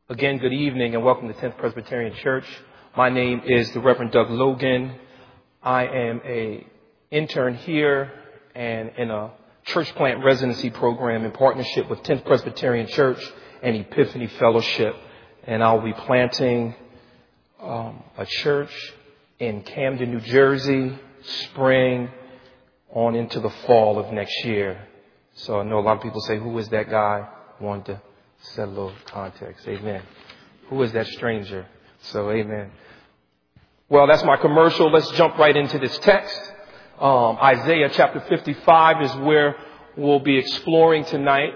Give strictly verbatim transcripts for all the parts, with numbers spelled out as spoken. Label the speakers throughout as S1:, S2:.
S1: Again, good evening and welcome to tenth Presbyterian Church. My name is the Reverend Doug Logan. I am a intern here and in a church plant residency program in partnership with tenth Presbyterian Church and Epiphany Fellowship. And I'll be planting um, a church in Camden, New Jersey, spring on into the fall of next year. So I know a lot of people say, who is that guy? I wanted to set a little context. Amen. Who is that stranger? So, amen. Well, that's my commercial. Let's jump right into this text. Um, Isaiah chapter fifty-five is where we'll be exploring tonight.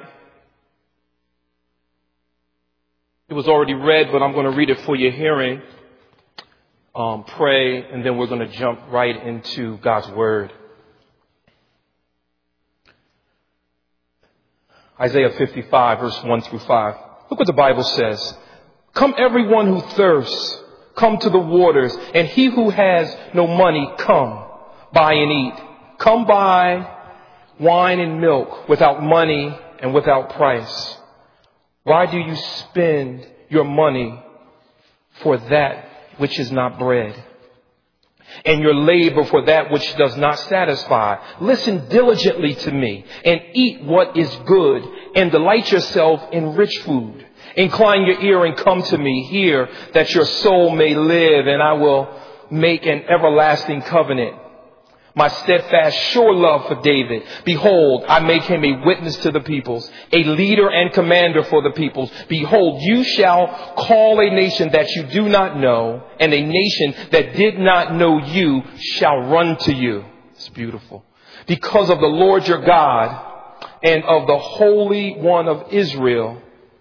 S1: It was already read, but I'm going to read it for your hearing. Um, pray, and then we're going to jump right into God's Word. Isaiah fifty-five, verse one through five. Look what the Bible says. Come everyone who thirsts, come to the waters, and he who has no money, come, buy and eat. Come buy wine and milk without money and without price. Why do you spend your money for that which is not bread, and your labor for that which does not satisfy? Listen diligently to me and eat what is good, and delight yourself in rich food. Incline your ear and come to me. Hear that your soul may live, and I will make an everlasting covenant. My steadfast, sure love for David. Behold, I make him a witness to the peoples, a leader and commander for the peoples. Behold, you shall call a nation that you do not know, and a nation that did not know you shall run to you. It's beautiful. Because of the Lord your God and of the Holy One of Israel,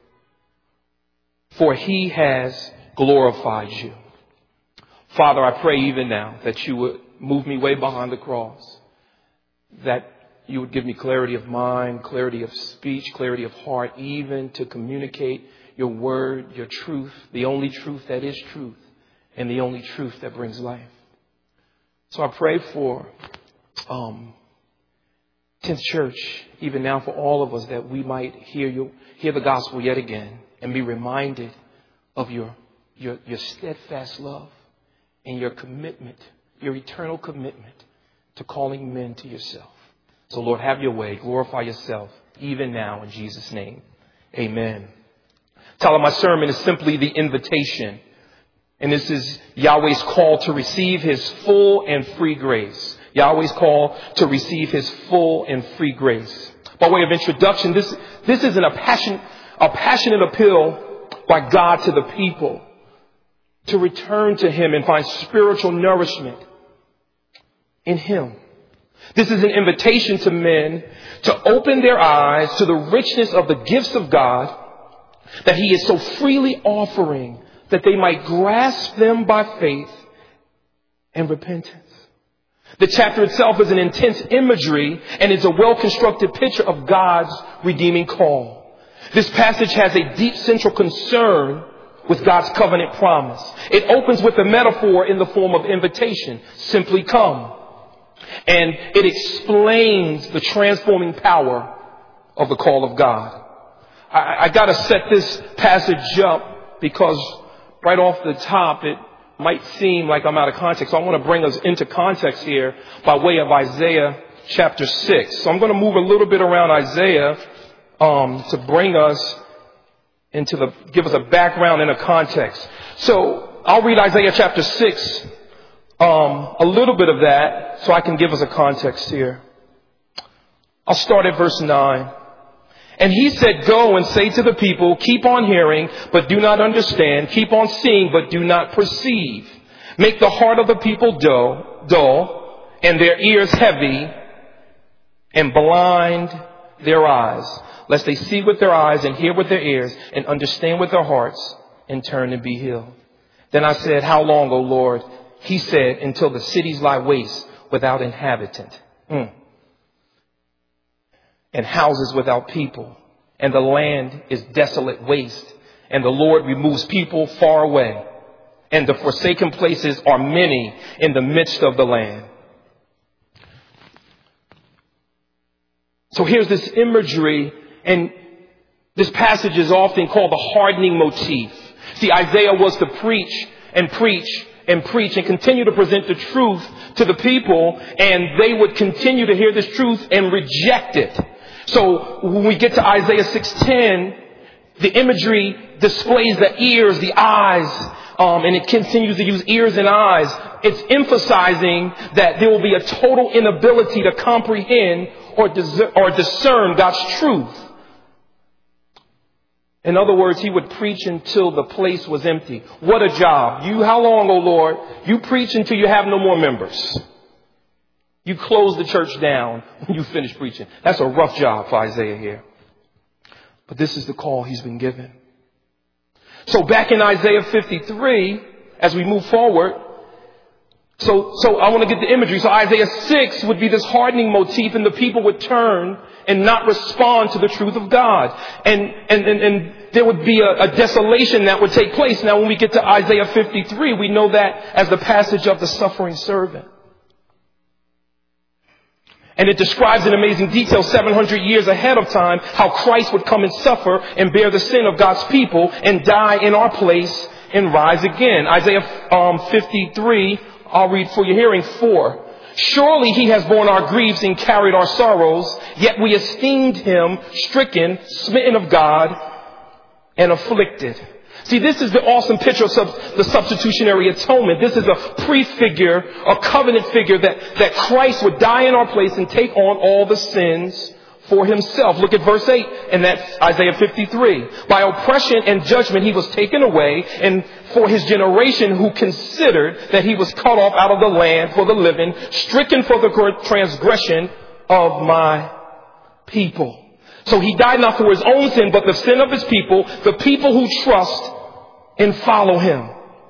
S1: for he has glorified you. Father, I pray even now that you would move me way behind the cross, that you would give me clarity of mind, clarity of speech, clarity of heart, even to communicate your word, your truth, the only truth that is truth, and the only truth that brings life. So I pray for um, tenth Church, even now for all of us, that we might hear you, hear the gospel yet again and be reminded of your, your, your steadfast love and your commitment, your eternal commitment to calling men to yourself. So Lord, have your way. Glorify yourself even now in Jesus' name. Amen. Title of my sermon is simply the invitation. And this is Yahweh's call to receive his full and free grace. Yahweh's call to receive his full and free grace. By way of introduction, this, this isn't a passion, a passionate appeal by God to the people to return to him and find spiritual nourishment in him. This is an invitation to men to open their eyes to the richness of the gifts of God that he is so freely offering, that they might grasp them by faith and repentance. The chapter itself is an intense imagery and is a well-constructed picture of God's redeeming call. This passage has a deep central concern with God's covenant promise. It opens with a metaphor in the form of invitation. Simply come. And it explains the transforming power of the call of God. I, I got to set this passage up because right off the top, it might seem like I'm out of context. So I want to bring us into context here by way of Isaiah chapter six. So I'm going to move a little bit around Isaiah um, to bring us into the, give us a background and a context. So I'll read Isaiah chapter six, um, a little bit of that, so I can give us a context here. I'll start at verse nine. And he said, go and say to the people, keep on hearing, but do not understand. Keep on seeing, but do not perceive. Make the heart of the people dull, dull, and their ears heavy, and blind their eyes, lest they see with their eyes and hear with their ears and understand with their hearts and turn and be healed. Then I said, how long, O Lord? He said, until the cities lie waste without inhabitant. Mm. And houses without people, and the land is desolate waste, and the Lord removes people far away, and the forsaken places are many in the midst of the land. So here's this imagery, and this passage is often called the hardening motif. See, Isaiah was to preach and preach and preach and continue to present the truth to the people, and they would continue to hear this truth and reject it. So when we get to Isaiah six ten, the imagery displays the ears, the eyes, um, and it continues to use ears and eyes. It's emphasizing that there will be a total inability to comprehend or, dis- or discern God's truth. In other words, he would preach until the place was empty. What a job. You, how long, O Lord? You preach until you have no more members. You close the church down when you finish preaching. That's a rough job for Isaiah here. But this is the call he's been given. So back in Isaiah fifty-three, as we move forward, so, so I want to get the imagery. So Isaiah six would be this hardening motif, and the people would turn and not respond to the truth of God. And, and, and, and there would be a, a desolation that would take place. Now, when we get to Isaiah fifty-three, we know that as the passage of the suffering servant. And it describes in amazing detail, seven hundred years ahead of time, how Christ would come and suffer and bear the sin of God's people and die in our place and rise again. Isaiah um, fifty-three, I'll read for your hearing, four. Surely he has borne our griefs and carried our sorrows, yet we esteemed him stricken, smitten of God, and afflicted. See, this is the awesome picture of sub- the substitutionary atonement. This is a prefigure, a covenant figure that, that Christ would die in our place and take on all the sins for himself. Look at verse eight, and that's Isaiah fifty-three. By oppression and judgment he was taken away, and for his generation who considered that he was cut off out of the land for the living, stricken for the transgression of my people. So he died not for his own sin, but the sin of his people, the people who trust and follow him.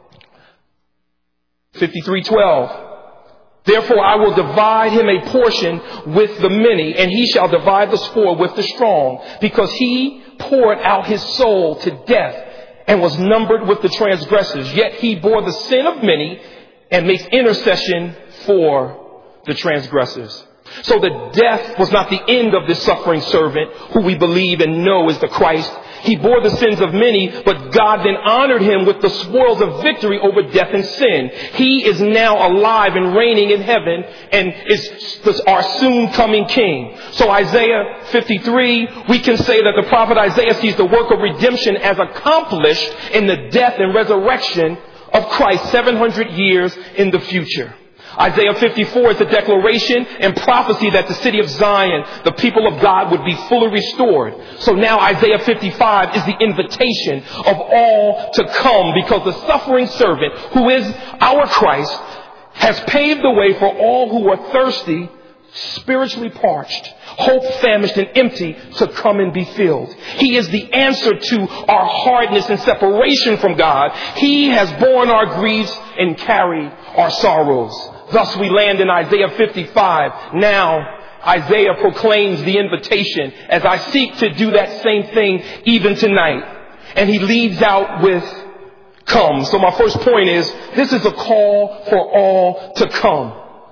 S1: fifty-three twelve. Therefore I will divide him a portion with the many, and he shall divide the spoil with the strong, because he poured out his soul to death and was numbered with the transgressors. Yet he bore the sin of many and makes intercession for the transgressors. So the death was not the end of this suffering servant who we believe and know is the Christ. He bore the sins of many, but God then honored him with the spoils of victory over death and sin. He is now alive and reigning in heaven and is our soon coming king. So Isaiah fifty-three, we can say that the prophet Isaiah sees the work of redemption as accomplished in the death and resurrection of Christ seven hundred years in the future. Isaiah fifty-four is a declaration and prophecy that the city of Zion, the people of God, would be fully restored. So now Isaiah fifty-five is the invitation of all to come, because the suffering servant, who is our Christ, has paved the way for all who are thirsty, spiritually parched, hope famished and empty, to come and be filled. He is the answer to our hardness and separation from God. He has borne our griefs and carried our sorrows. Thus we land in Isaiah fifty-five. Now Isaiah proclaims the invitation, as I seek to do that same thing even tonight. And he leads out with come. So my first point is, this is a call for all to come.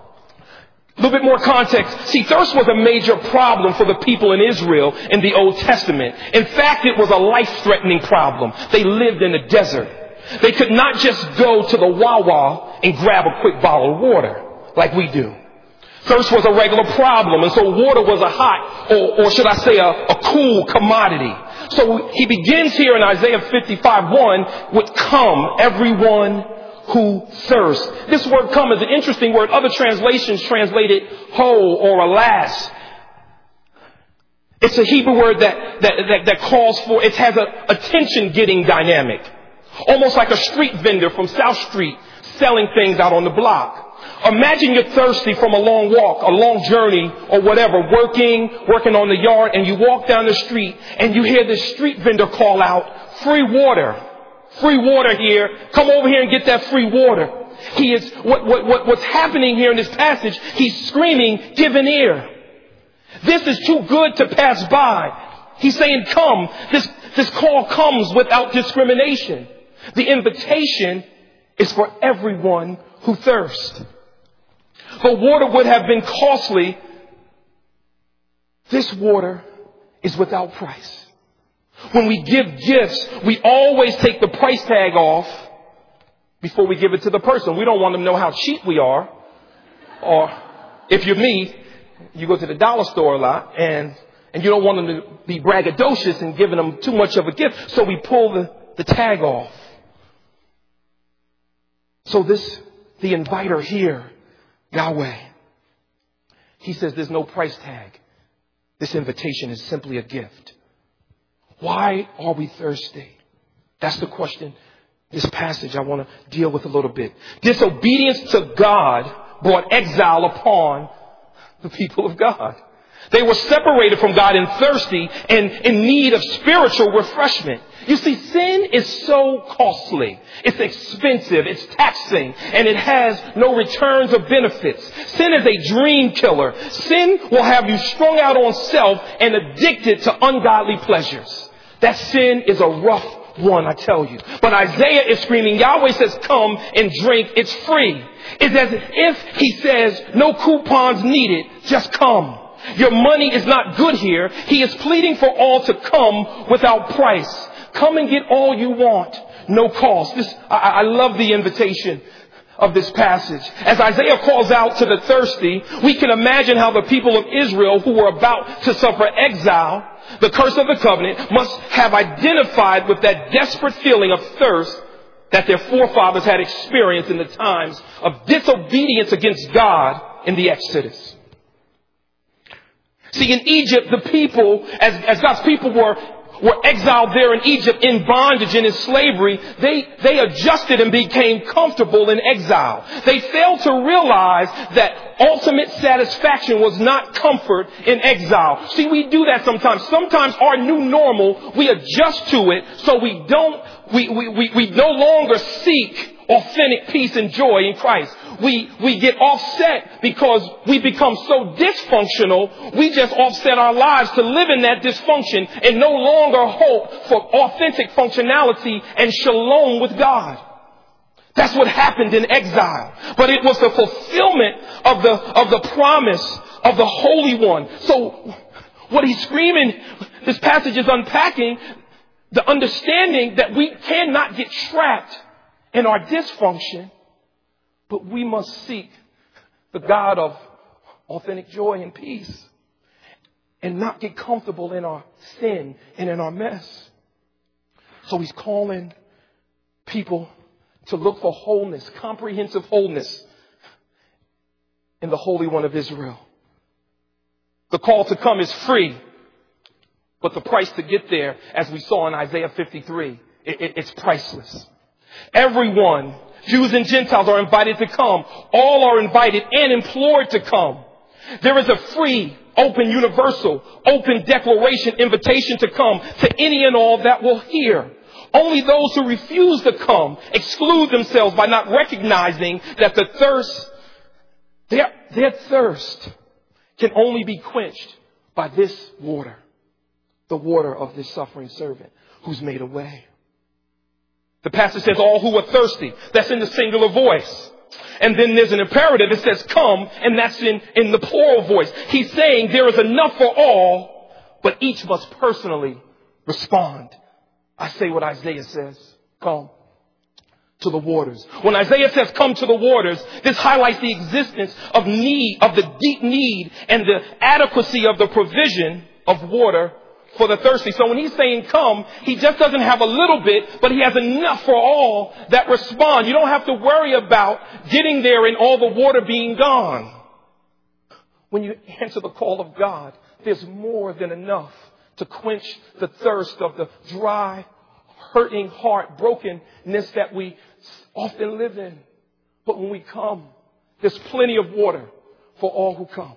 S1: A little bit more context. See, thirst was a major problem for the people in Israel in the Old Testament. In fact, it was a life-threatening problem. They lived in the desert. They could not just go to the Wawa and grab a quick bottle of water like we do. Thirst was a regular problem, and so water was a hot, or, or should I say a, a cool commodity. So he begins here in Isaiah fifty-five one with come, everyone who thirsts. This word come is an interesting word. Other translations translate it ho or alas. It's a Hebrew word that, that, that, that calls for, it has a attention-getting dynamic. Almost like a street vendor from South Street selling things out on the block. Imagine you're thirsty from a long walk, a long journey or whatever, working, working on the yard, and you walk down the street and you hear this street vendor call out, free water, free water here. Come over here and get that free water. He is, what, what, what, what's happening here in this passage, he's screaming, give an ear. This is too good to pass by. He's saying, come. This, this call comes without discrimination. The invitation is for everyone who thirsts. The water would have been costly. This water is without price. When we give gifts, we always take the price tag off before we give it to the person. We don't want them to know how cheap we are. Or if you're me, you go to the dollar store a lot and, and you don't want them to be braggadocious and giving them too much of a gift. So we pull the, the tag off. So this, the inviter here, Yahweh, he says there's no price tag. This invitation is simply a gift. Why are we thirsty? That's the question. This passage I want to deal with a little bit. Disobedience to God brought exile upon the people of God. They were separated from God and thirsty and in need of spiritual refreshment. You see, sin is so costly. It's expensive. It's taxing. And it has no returns or benefits. Sin is a dream killer. Sin will have you strung out on self and addicted to ungodly pleasures. That sin is a rough one, I tell you. But Isaiah is screaming, Yahweh says, come and drink. It's free. It's as if he says, no coupons needed. Just come. Your money is not good here. He is pleading for all to come without price. Come and get all you want. No cost. This, I, I love the invitation of this passage. As Isaiah calls out to the thirsty, we can imagine how the people of Israel who were about to suffer exile, the curse of the covenant, must have identified with that desperate feeling of thirst that their forefathers had experienced in the times of disobedience against God in the Exodus. See, in Egypt, the people, as, as God's people were, were exiled there in Egypt in bondage and in slavery, they, they adjusted and became comfortable in exile. They failed to realize that ultimate satisfaction was not comfort in exile. See, we do that sometimes. Sometimes our new normal, we adjust to it so we don't, we, we, we, we no longer seek authentic peace and joy in Christ. We, we get offset because we become so dysfunctional. We just offset our lives to live in that dysfunction and no longer hope for authentic functionality and shalom with God. That's what happened in exile. But it was the fulfillment of the, of the promise of the Holy One. So what he's screaming, this passage is unpacking the understanding that we cannot get trapped in our dysfunction, but we must seek the God of authentic joy and peace and not get comfortable in our sin and in our mess. So he's calling people to look for wholeness, comprehensive wholeness in the Holy One of Israel. The call to come is free, but the price to get there, as we saw in Isaiah fifty-three, it, it, it's priceless. Everyone, Jews and Gentiles, are invited to come. All are invited and implored to come. There is a free, open, universal, open declaration, invitation to come to any and all that will hear. Only those who refuse to come exclude themselves by not recognizing that the thirst, their, their thirst can only be quenched by this water, the water of this suffering servant who's made a way. The passage says all who are thirsty. That's in the singular voice. And then there's an imperative. It says come, and that's in, in the plural voice. He's saying there is enough for all, but each must personally respond. I say what Isaiah says. Come to the waters. When Isaiah says come to the waters, this highlights the existence of need, of the deep need and the adequacy of the provision of water for the thirsty. So when he's saying come, he just doesn't have a little bit, but he has enough for all that respond. You don't have to worry about getting there and all the water being gone. When you answer the call of God, there's more than enough to quench the thirst of the dry, hurting heart, brokenness that we often live in. But when we come, there's plenty of water for all who come.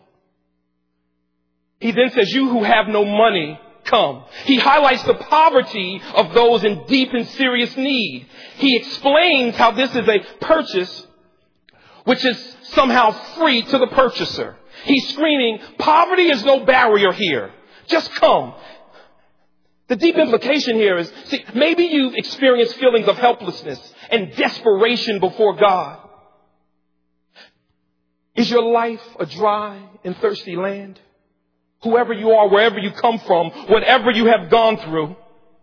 S1: He then says, you who have no money, come. He highlights the poverty of those in deep and serious need. He explains how this is a purchase which is somehow free to the purchaser. He's screaming, poverty is no barrier here. Just come. The deep implication here is, see, maybe you've experienced feelings of helplessness and desperation before God. Is your life a dry and thirsty land? Whoever you are, wherever you come from, whatever you have gone through,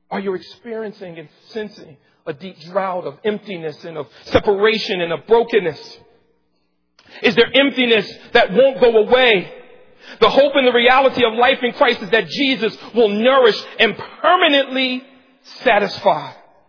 S1: Are you experiencing and sensing a deep drought of emptiness and of separation and of brokenness? Is there emptiness that won't go away? The hope and the reality of life in Christ is that Jesus will nourish and permanently satisfy.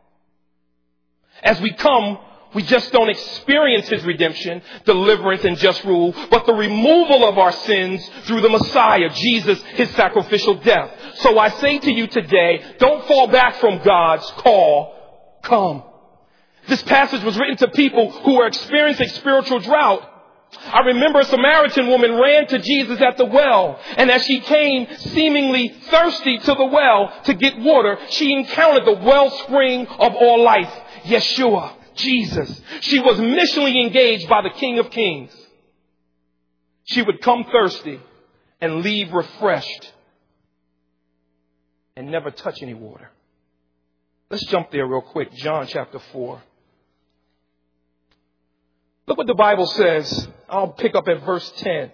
S1: As we come, we just don't experience his redemption, deliverance, and just rule, but the removal of our sins through the Messiah, Jesus, his sacrificial death. So I say to you today, don't fall back from God's call. Come. This passage was written to people who were experiencing spiritual drought. I remember a Samaritan woman ran to Jesus at the well, and as she came seemingly thirsty to the well to get water, she encountered the wellspring of all life, Yeshua, Jesus. She was missionally engaged by the King of Kings. She would come thirsty and leave refreshed and never touch any water. Let's jump there real quick. John chapter four. Look what the Bible says. I'll pick up at verse ten.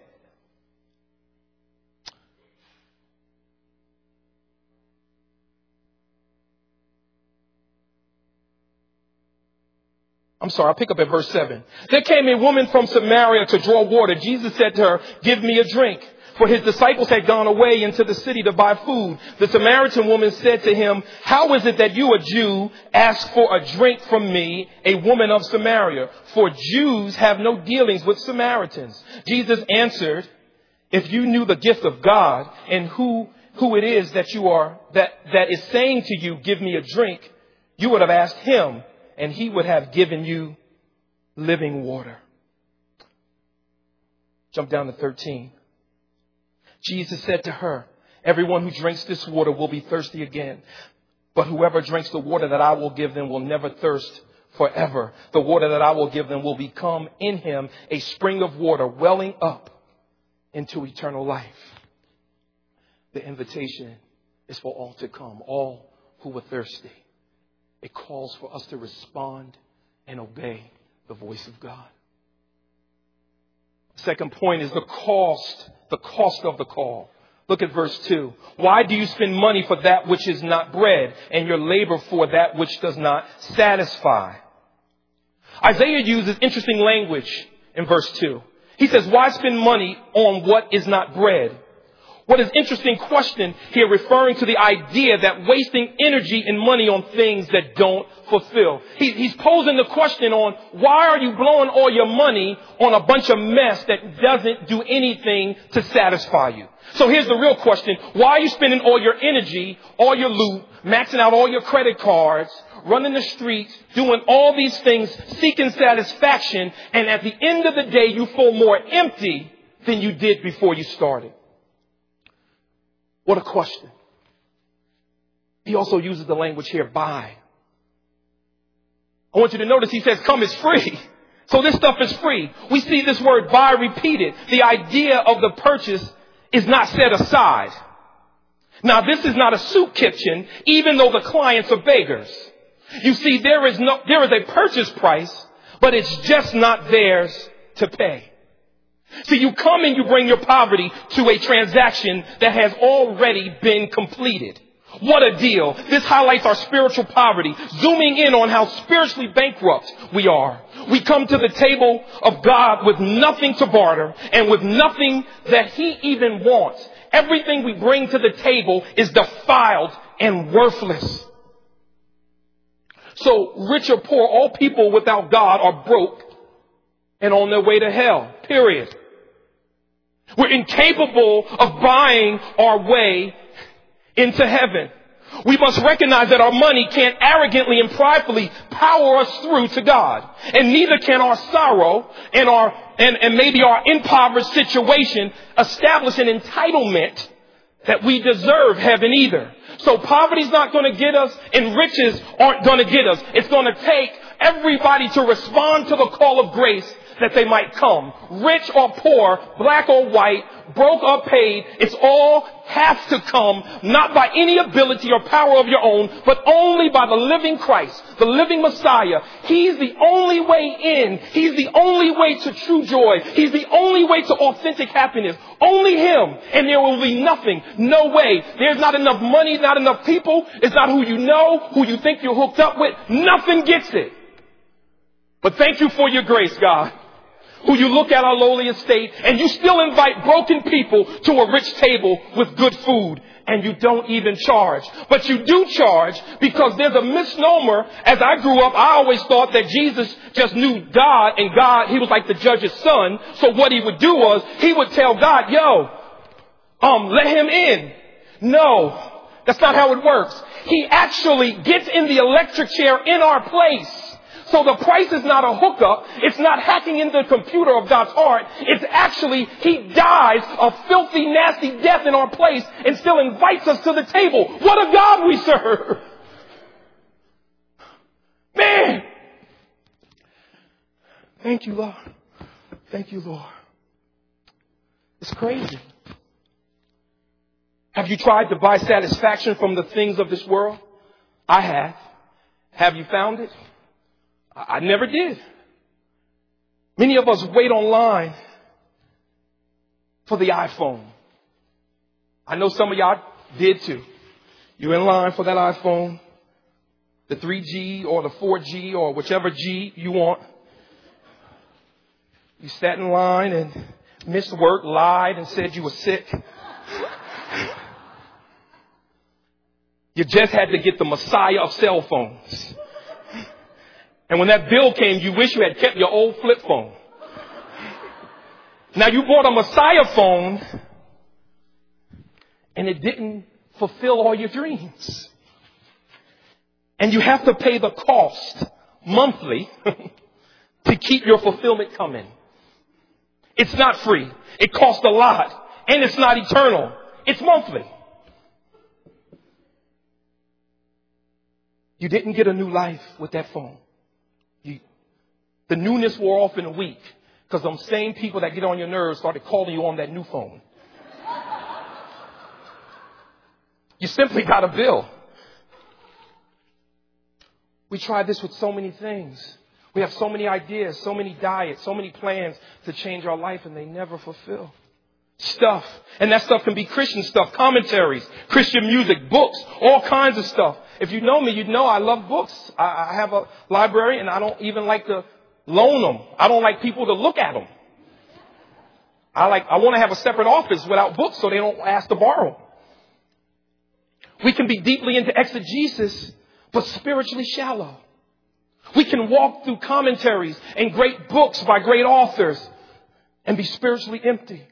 S1: I'm sorry, I'll pick up at verse seven. There came a woman from Samaria to draw water. Jesus said to her, "Give me a drink." For his disciples had gone away into the city to buy food. The Samaritan woman said to him, "How is it that you, a Jew, ask for a drink from me, a woman of Samaria? For Jews have no dealings with Samaritans." Jesus answered, "If you knew the gift of God and who, who it is that you are, that, that is saying to you, 'Give me a drink,' you would have asked him, and he would have given you living water." Jump down to thirteen. Jesus said to her, "Everyone who drinks this water will be thirsty again. But whoever drinks the water that I will give them will never thirst forever. The water that I will give them will become in him a spring of water welling up into eternal life." The invitation is for all to come, all who are thirsty. It calls for us to respond and obey the voice of God. Second point is the cost, the cost of the call. Look at verse two. "Why do you spend money for that which is not bread, and your labor for that which does not satisfy?" Isaiah uses interesting language in verse two. He says, "Why spend money on what is not bread?" What is interesting question here, referring to the idea that wasting energy and money on things that don't fulfill. He, he's posing the question on, why are you blowing all your money on a bunch of mess that doesn't do anything to satisfy you? So here's the real question. Why are you spending all your energy, all your loot, maxing out all your credit cards, running the streets, doing all these things, seeking satisfaction, and at the end of the day, you feel more empty than you did before you started? What a question. He also uses the language here, buy. I want you to notice he says, come is free. So this stuff is free. We see this word buy repeated. The idea of the purchase is not set aside. Now, this is not a soup kitchen, even though the clients are beggars. You see, there is no, there is a purchase price, but it's just not theirs to pay. See, you come and you bring your poverty to a transaction that has already been completed. What a deal. This highlights our spiritual poverty, zooming in on how spiritually bankrupt we are. We come to the table of God with nothing to barter and with nothing that he even wants. Everything we bring to the table is defiled and worthless. So, rich or poor, all people without God are broke and on their way to hell, period. We're incapable of buying our way into heaven. We must recognize that our money can't arrogantly and pridefully power us through to God. And neither can our sorrow and our and, and maybe our impoverished situation establish an entitlement that we deserve heaven either. So poverty's not going to get us and riches aren't going to get us. It's going to take everybody to respond to the call of grace that they might come. Rich or poor, black or white, broke or paid, it's all has to come, not by any ability or power of your own, but only by the living Christ, the living Messiah. He's the only way in. He's the only way to true joy. He's the only way to authentic happiness. Only Him. And there will be nothing. No way. There's not enough money, not enough people. It's not who you know, who you think you're hooked up with. Nothing gets it. But thank you for your grace, God, who you look at our lowly estate and you still invite broken people to a rich table with good food, and you don't even charge. But you do charge because there's a misnomer. As I grew up, I always thought that Jesus just knew God, and God, He was like the judge's son. So what He would do was He would tell God, yo, um, let Him in. No, that's not how it works. He actually gets in the electric chair in our place. So the price is not a hookup. It's not hacking into the computer of God's heart. It's actually He dies a filthy, nasty death in our place and still invites us to the table. What a God we serve. Man. Thank you, Lord. Thank you, Lord. It's crazy. Have you tried to buy satisfaction from the things of this world? I have. Have you found it? I never did. Many of us wait online for the iPhone. I know some of y'all did too. You're in line for that iPhone, the three G or the four G or whichever G you want. You sat in line and missed work, lied and said you were sick. You just had to get the Messiah of cell phones. And when that bill came, you wish you had kept your old flip phone. Now you bought a Messiah phone and it didn't fulfill all your dreams. And you have to pay the cost monthly to keep your fulfillment coming. It's not free. It costs a lot. And it's not eternal. It's monthly. You didn't get a new life with that phone. You, the newness wore off in a week because them same people that get on your nerves started calling you on that new phone. You simply got a bill. We tried this with so many things. We have so many ideas, so many diets, so many plans to change our life, and they never fulfill. Stuff. And that stuff can be Christian stuff, commentaries, Christian music, books, all kinds of stuff. If you know me, you know I love books. I, I have a library and I don't even like to loan them. I don't like people to look at them. I like, I want to have a separate office without books so they don't ask to borrow. We can be deeply into exegesis, but spiritually shallow. We can walk through commentaries and great books by great authors and be spiritually empty.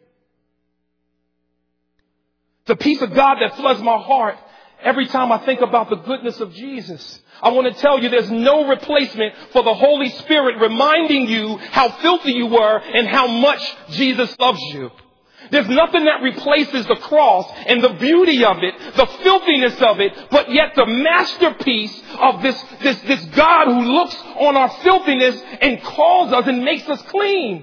S1: The peace of God that floods my heart every time I think about the goodness of Jesus. I want to tell you there's no replacement for the Holy Spirit reminding you how filthy you were and how much Jesus loves you. There's nothing that replaces the cross and the beauty of it, the filthiness of it, but yet the masterpiece of this, this, this God who looks on our filthiness and calls us and makes us clean.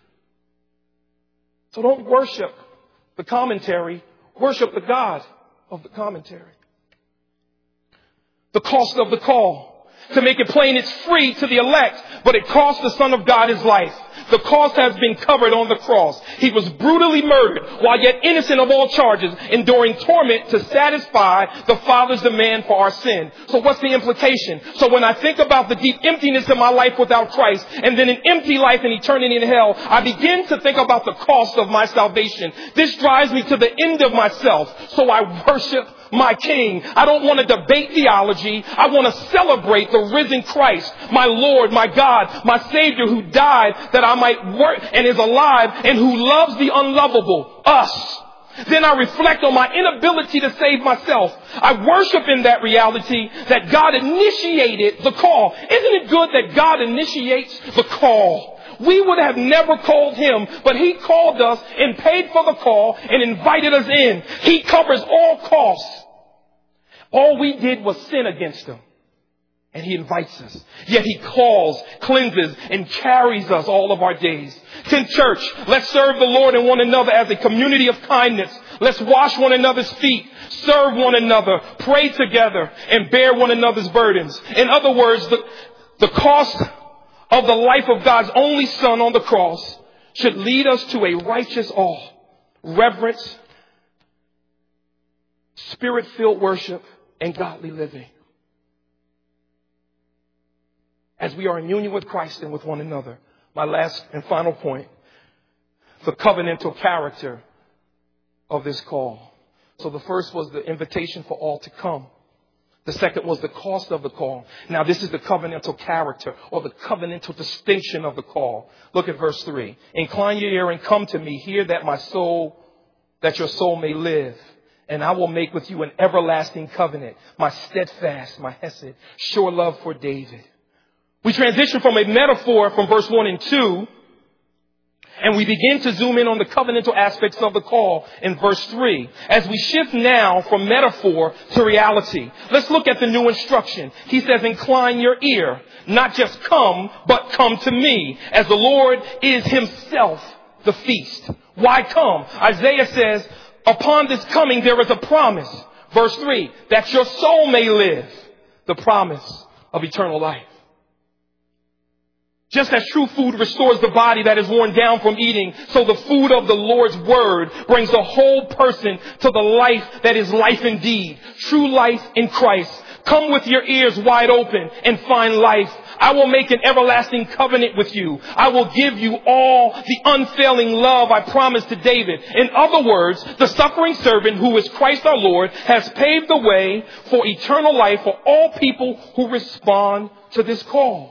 S1: So don't worship the commentary. Worship the God of the commentary. The cost of the call. To make it plain, it's free to the elect, but it cost the Son of God his life. The cost has been covered on the cross. He was brutally murdered while yet innocent of all charges, enduring torment to satisfy the Father's demand for our sin. So what's the implication? So when I think about the deep emptiness of my life without Christ and then an empty life and eternity in hell, I begin to think about the cost of my salvation. This drives me to the end of myself. So I worship my King. I don't want to debate theology. I want to celebrate the risen Christ, my Lord, my God, my Savior, who died that I might work and is alive and who loves the unlovable, us. Then I reflect on my inability to save myself. I worship in that reality that God initiated the call. Isn't it good that God initiates the call? We would have never called him, but he called us and paid for the call and invited us in. He covers all costs. All we did was sin against him. And he invites us. Yet he calls, cleanses, and carries us all of our days. Tenth Church, let's serve the Lord and one another as a community of kindness. Let's wash one another's feet, serve one another, pray together, and bear one another's burdens. In other words, the, the cost of the life of God's only Son on the cross should lead us to a righteous awe, reverence, spirit-filled worship, and godly living. As we are in union with Christ and with one another. My last and final point, the covenantal character of this call. So the first was the invitation for all to come. The second was the cost of the call. Now this is the covenantal character or the covenantal distinction of the call. Look at verse three. Incline your ear and come to me. Hear that my soul, that your soul may live. And I will make with you an everlasting covenant. My steadfast, my hesed, sure love for David. We transition from a metaphor from verse one and two, and we begin to zoom in on the covenantal aspects of the call in verse three. As we shift now from metaphor to reality, let's look at the new instruction. He says, incline your ear, not just come, but come to me, as the Lord is himself the feast. Why come? Isaiah says, upon this coming there is a promise. Verse three, that your soul may live. The promise of eternal life. Just as true food restores the body that is worn down from eating, so the food of the Lord's word brings the whole person to the life that is life indeed. True life in Christ. Come with your ears wide open and find life. I will make an everlasting covenant with you. I will give you all the unfailing love I promised to David. In other words, the suffering servant who is Christ our Lord has paved the way for eternal life for all people who respond to this call.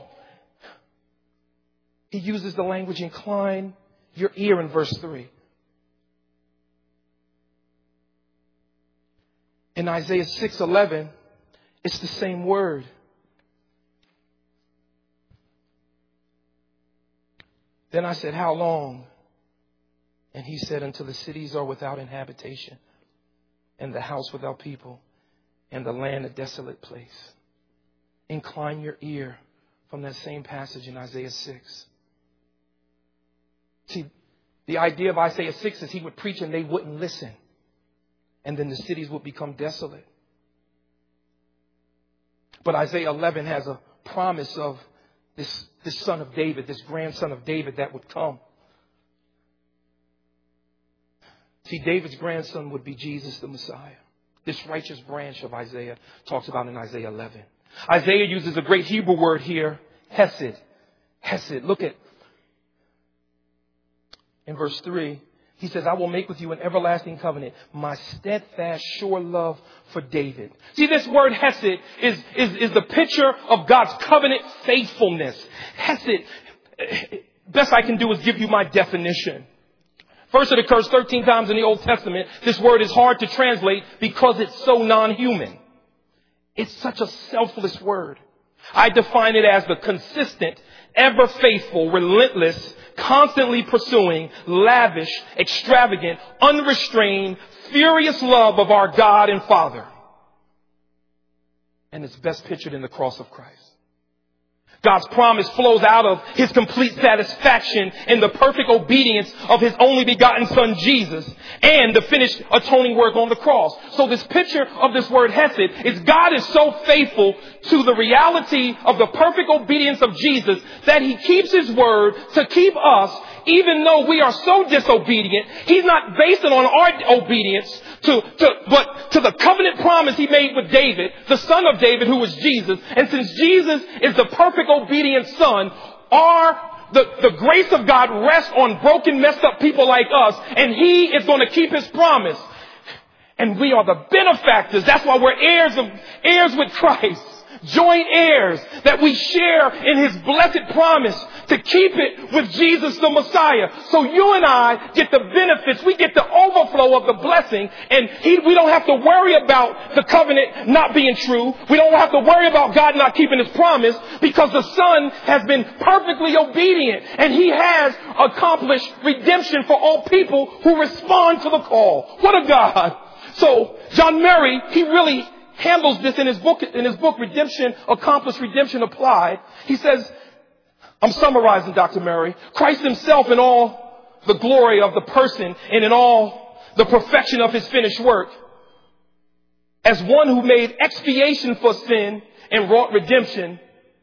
S1: He uses the language, incline your ear in verse three. In Isaiah six eleven, it's the same word. Then I said, how long? And he said, until the cities are without inhabitation, and the house without people, and the land a desolate place. Incline your ear from that same passage in Isaiah six. See, the idea of Isaiah six is he would preach and they wouldn't listen. And then the cities would become desolate. But Isaiah eleven has a promise of this, this son of David, this grandson of David that would come. See, David's grandson would be Jesus the Messiah. This righteous branch of Isaiah talks about in Isaiah eleven. Isaiah uses a great Hebrew word here, hesed. Hesed. Look at in verse three, he says, I will make with you an everlasting covenant, my steadfast, sure love for David. See, this word hesed is, is, is the picture of God's covenant faithfulness. Hesed, best I can do is give you my definition. First, it occurs thirteen times in the Old Testament. This word is hard to translate because it's so non-human. It's such a selfless word. I define it as the consistent, ever faithful, relentless, constantly pursuing, lavish, extravagant, unrestrained, furious love of our God and Father. And it's best pictured in the cross of Christ. God's promise flows out of his complete satisfaction in the perfect obedience of his only begotten son, Jesus, and the finished atoning work on the cross. So this picture of this word hesed is God is so faithful to the reality of the perfect obedience of Jesus that he keeps his word to keep us, even though we are so disobedient. He's not basing on our obedience to, to, but to the covenant promise he made with David, the son of David, who was Jesus. And since Jesus is the perfect obedient son, our, the, the grace of God rests on broken, messed up people like us, and he is going to keep his promise. And we are the benefactors. That's why we're heirs of, heirs with Christ. Joint heirs, that we share in his blessed promise to keep it with Jesus the Messiah. So you and I get the benefits. We get the overflow of the blessing. And he, we don't have to worry about the covenant not being true. We don't have to worry about God not keeping his promise, because the Son has been perfectly obedient. And he has accomplished redemption for all people who respond to the call. What a God. So John Murray, he really handles this in his book, in his book, Redemption Accomplished, Redemption Applied. He says, I'm summarizing, Doctor Murray, Christ himself in all the glory of the person and in all the perfection of his finished work, as one who made expiation for sin and wrought redemption.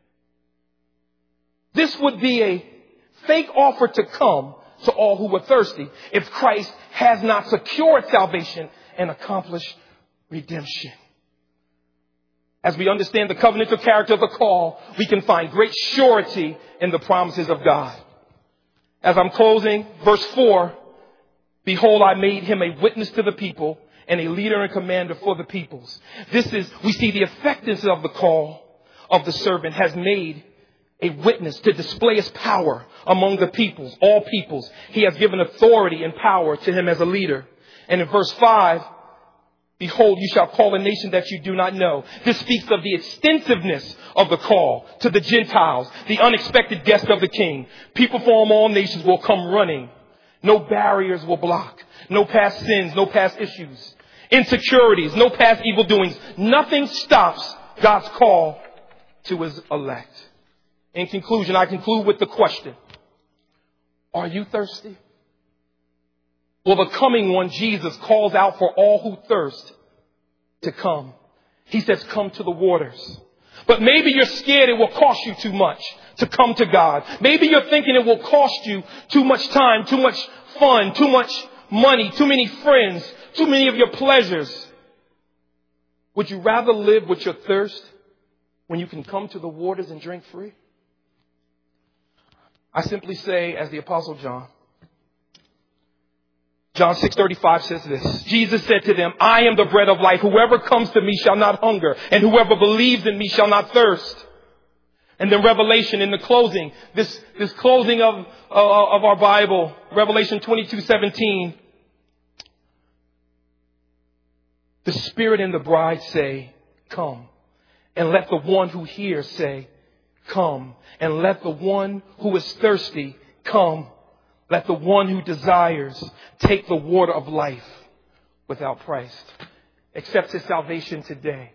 S1: This would be a fake offer to come to all who were thirsty if Christ has not secured salvation and accomplished redemption. As we understand the covenantal character of the call, we can find great surety in the promises of God. As I'm closing, verse four, behold, I made him a witness to the people and a leader and commander for the peoples. This is, we see the effectiveness of the call of the servant has made a witness to display his power among the peoples, all peoples. He has given authority and power to him as a leader. And in verse five, behold, you shall call a nation that you do not know. This speaks of the extensiveness of the call to the Gentiles, the unexpected guest of the king. People from all nations will come running. No barriers will block. No past sins, no past issues, insecurities, no past evil doings. Nothing stops God's call to his elect. In conclusion, I conclude with the question, are you thirsty? Well, the coming one, Jesus, calls out for all who thirst to come. He says, come to the waters. But maybe you're scared it will cost you too much to come to God. Maybe you're thinking it will cost you too much time, too much fun, too much money, too many friends, too many of your pleasures. Would you rather live with your thirst when you can come to the waters and drink free? I simply say, as the Apostle John, John six thirty-five says this. Jesus said to them, I am the bread of life. Whoever comes to me shall not hunger, and whoever believes in me shall not thirst. And then Revelation in the closing, this, this closing of, uh, of our Bible, Revelation twenty-two seventeen. The Spirit and the bride say, come. And let the one who hears say, come. And let the one who is thirsty come. Let the one who desires take the water of life without price. Accept his salvation today.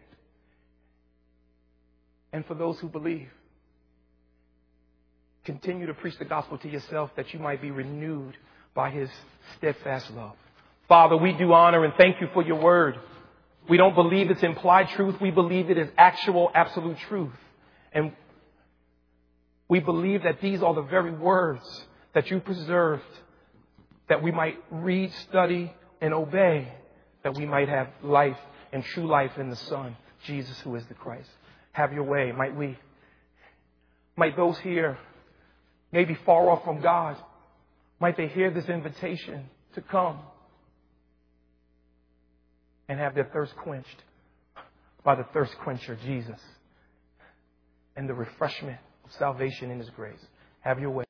S1: And for those who believe, continue to preach the gospel to yourself that you might be renewed by his steadfast love. Father, we do honor and thank you for your word. We don't believe it's implied truth. We believe it is actual, absolute truth. And we believe that these are the very words that you preserved, that we might read, study, and obey, that we might have life and true life in the Son, Jesus, who is the Christ. Have your way. Might we, might those here, maybe far off from God, might they hear this invitation to come and have their thirst quenched by the thirst quencher, Jesus, and the refreshment of salvation in his grace. Have your way.